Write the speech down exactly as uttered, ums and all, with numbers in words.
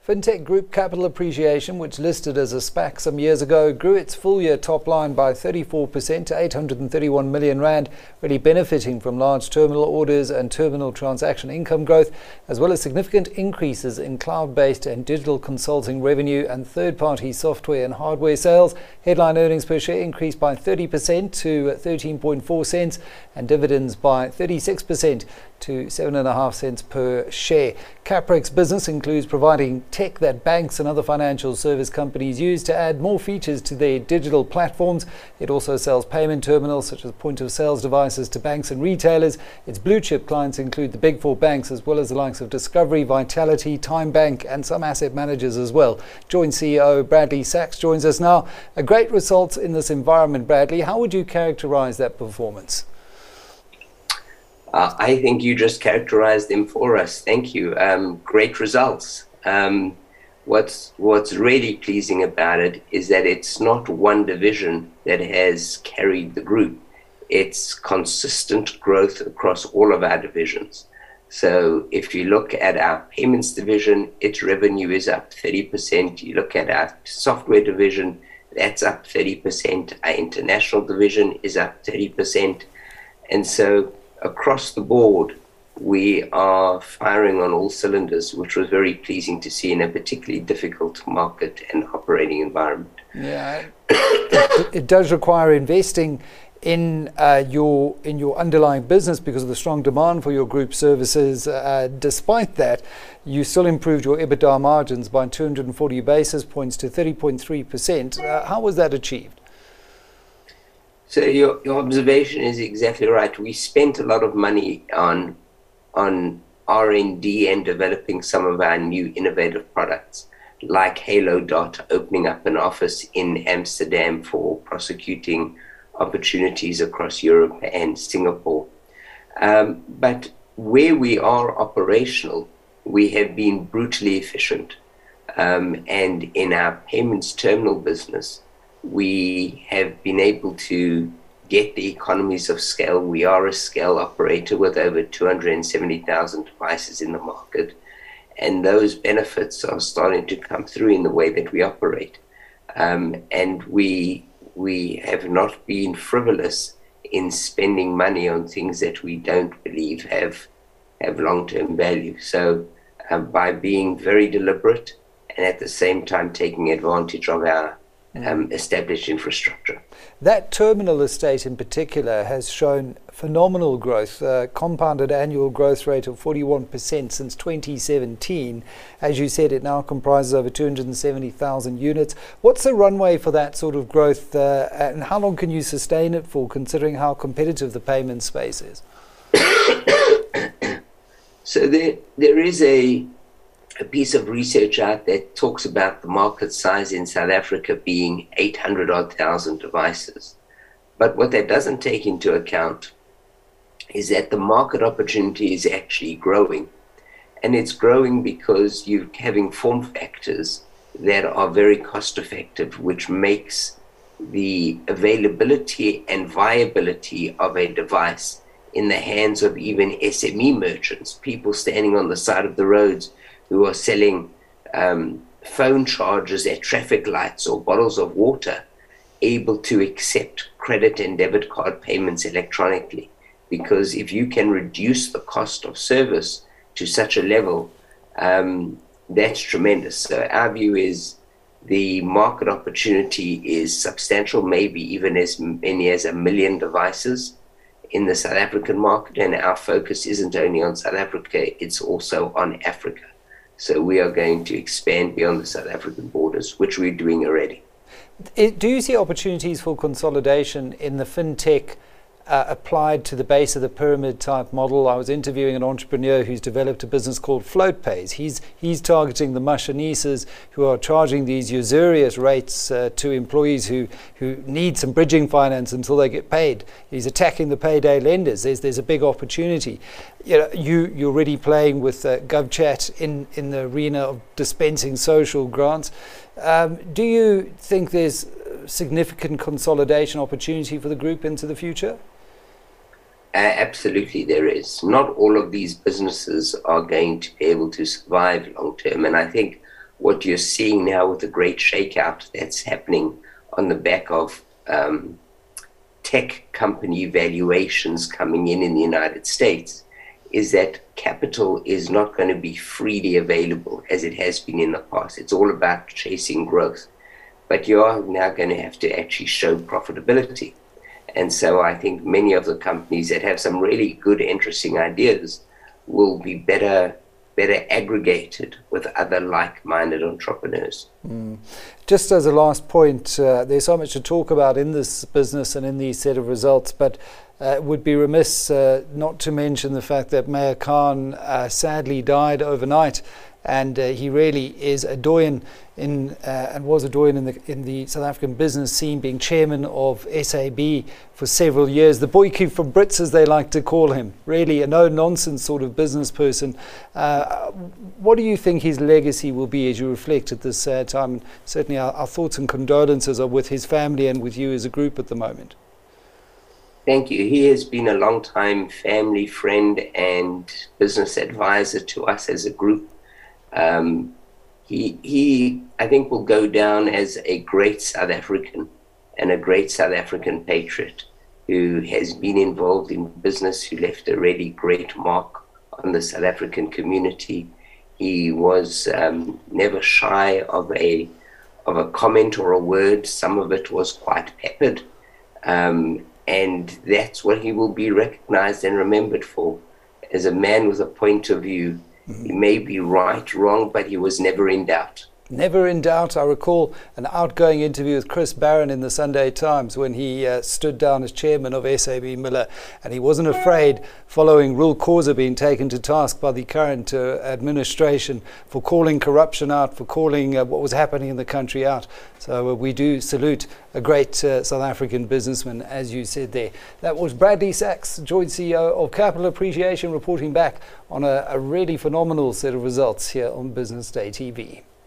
Fintech Group Capital Appreciation, which listed as a SPAC some years ago, grew its full-year top line by thirty-four percent to eight hundred thirty-one million rand, really benefiting from large terminal orders and terminal transaction income growth, as well as significant increases in cloud-based and digital consulting revenue and third-party software and hardware sales. Headline earnings per share increased by thirty percent to thirteen point four cents and dividends by thirty-six percent to seven point five cents per share. Caprex's business includes providing tech that banks and other financial service companies use to add more features to their digital platforms. It also sells payment terminals such as point-of-sales devices to banks and retailers. Its blue-chip clients include the big four banks as well as the likes of Discovery, Vitality, Time Bank and some asset managers as well. Joint C E O Bradley Sachs joins us now. A great results in this environment, Bradley. How would you characterize that performance? Uh, I think you just characterized them for us. Thank you. Um, great results. Um, what's what's really pleasing about it is that it's not one division that has carried the group. It's consistent growth across all of our divisions. So if you look at our payments division, its revenue is up thirty percent. You look at our software division, that's up thirty percent. Our international division is up thirty percent. And so across the board, we are firing on all cylinders, which was very pleasing to see in a particularly difficult market and operating environment. Yeah, it, it does require investing in uh, your in your underlying business because of the strong demand for your group services. Uh, despite that, you still improved your EBITDA margins by two hundred forty basis points to thirty point three percent. Uh, how was that achieved? So your, your observation is exactly right. We spent a lot of money on on R and D and developing some of our new innovative products, like Halo Dot, opening up an office in Amsterdam for prosecuting opportunities across Europe and Singapore. Um, but where we are operational, we have been brutally efficient. Um, and in our payments terminal business, we have been able to get the economies of scale. We are a scale operator with over two hundred seventy thousand devices in the market, and those benefits are starting to come through in the way that we operate. Um, and we we have not been frivolous in spending money on things that we don't believe have have long-term value. So uh, by being very deliberate and at the same time taking advantage of our Um, established infrastructure. That terminal estate in particular has shown phenomenal growth, uh, compounded annual growth rate of forty-one percent since twenty seventeen. As you said, it now comprises over two hundred seventy thousand units. What's the runway for that sort of growth, uh, and how long can you sustain it for, considering how competitive the payment space is? So there, there is a a piece of research out that talks about the market size in South Africa being eight hundred odd thousand devices. But what that doesn't take into account is that the market opportunity is actually growing. And it's growing because you're having form factors that are very cost effective, which makes the availability and viability of a device in the hands of even S M E merchants, people standing on the side of the roads who are selling um, phone chargers at traffic lights or bottles of water, able to accept credit and debit card payments electronically. Because if you can reduce the cost of service to such a level, um, that's tremendous. So our view is the market opportunity is substantial, maybe even as many as a million devices in the South African market. And our focus isn't only on South Africa, it's also on Africa. So we are going to expand beyond the South African borders, which we're doing already. Do you see opportunities for consolidation in the fintech uh, applied to the base of the pyramid type model? I was interviewing an entrepreneur who's developed a business called FloatPays. He's he's targeting the machinises who are charging these usurious rates uh, to employees who, who need some bridging finance until they get paid. He's attacking the payday lenders. There's there's a big opportunity. You know, you you're already playing with uh, GovChat in in the arena of dispensing social grants. Um, do you think there's significant consolidation opportunity for the group into the future? Uh, absolutely, there is. Not all of these businesses are going to be able to survive long term, and I think what you're seeing now with the great shakeout that's happening on the back of um, tech company valuations coming in in the United States is that capital is not going to be freely available as it has been in the past. It's all about chasing growth. But you are now going to have to actually show profitability. And so I think many of the companies that have some really good, interesting ideas will be better better aggregated with other like-minded entrepreneurs. Mm. Just as a last point, uh, there's so much to talk about in this business and in these set of results, but uh, it would be remiss uh, not to mention the fact that Meher Khan uh, sadly died overnight. And uh, he really is a doyen in uh, and was a doyen in the in the South African business scene, being chairman of S A B for several years. The boykie from Brits, as they like to call him, really a no-nonsense sort of business person. Uh, what do you think his legacy will be as you reflect at this sad time? And certainly, our, our thoughts and condolences are with his family and with you as a group at the moment. Thank you. He has been a long-time family friend and business advisor to us as a group. Um, he, he, I think, will go down as a great South African and a great South African patriot who has been involved in business, who left a really great mark on the South African community. He was um, never shy of a of a comment or a word. Some of it was quite peppered, um, and that's what he will be recognized and remembered for, as a man with a point of view. He may be right, wrong, but he was never in doubt. Never in doubt. I recall an outgoing interview with Chris Barron in the Sunday Times when he uh, stood down as chairman of S A B Miller, and he wasn't afraid, following Rul Khoza being taken to task by the current uh, administration for calling corruption out, for calling uh, what was happening in the country out. So uh, we do salute a great uh, South African businessman, as you said there. That was Bradley Sachs, joint C E O of Capital Appreciation, reporting back on a, a really phenomenal set of results here on Business Day T V.